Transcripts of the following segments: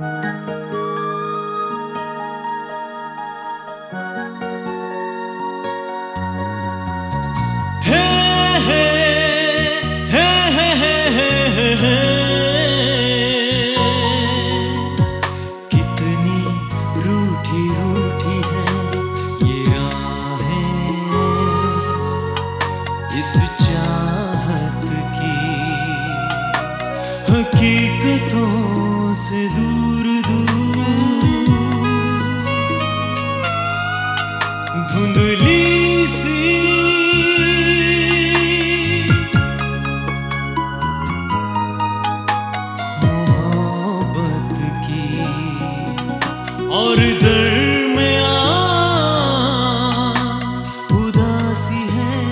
कितनी रूठी रूठी है ये राहें इस चाहत की, हकीकतों से दूर दूर धुंधली सी और दरमियां उदासी है।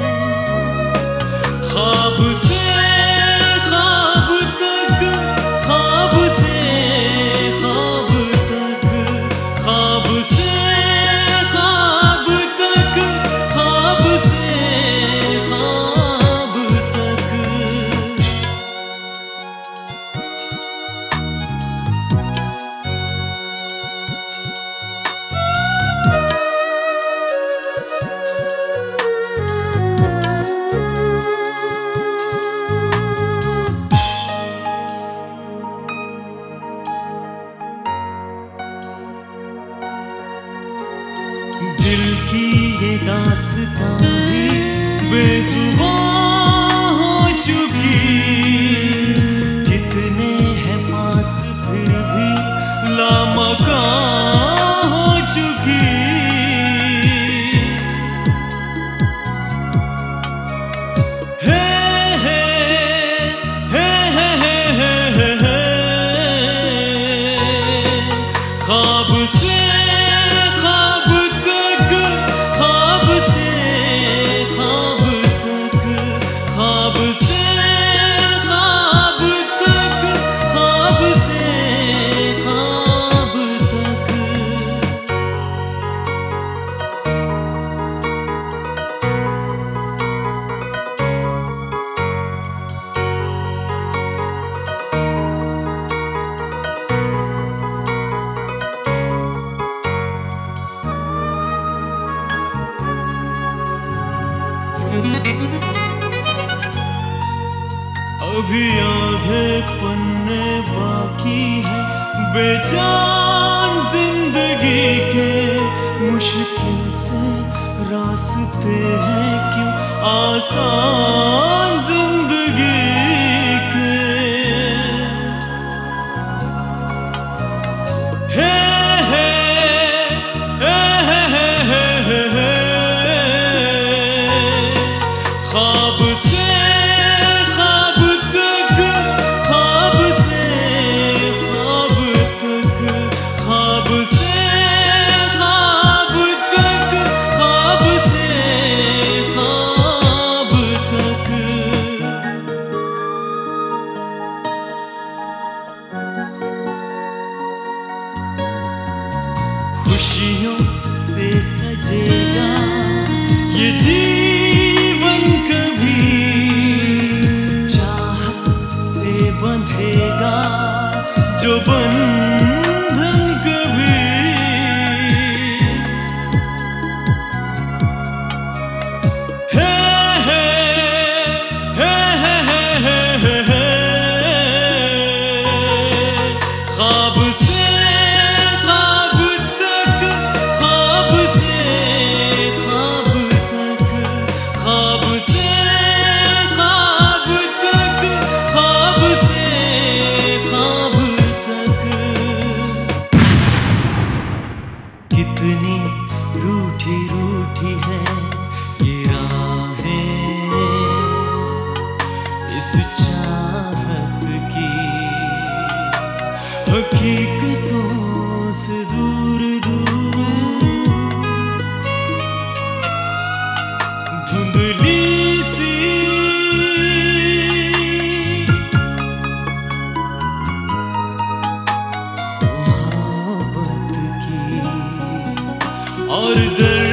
ख्वाब से ख्वाब तक, ख्वाब से ख्वाब तक, ख्वाब से ख्वाब तक, ख्वाब से ख्वाब तक। दिल की ये दास्तां भी बेजुबां हो चुकी, कितने हैं पास फिर भी लामकां हो चुकी। हे हे हे हे हे हे हे ख्वाब से अभी आधे पन्ने बाकी है बेजान जिंदगी के, मुश्किल से रास्ते हैं क्यों आसान जिंदगी के। हे हे हे हे हे हे ख्वाब से खुशियों से सजेगा ये जीवन, कभी चाहत से बंधेगा जो बंधन कभी। हे हे हे हे हे हे ख्वाब से कितनी रूठी रूठी है ये राहें इस चाहत की, हकीकतों से दूर दूर धुंधली सी मोहब्बत की और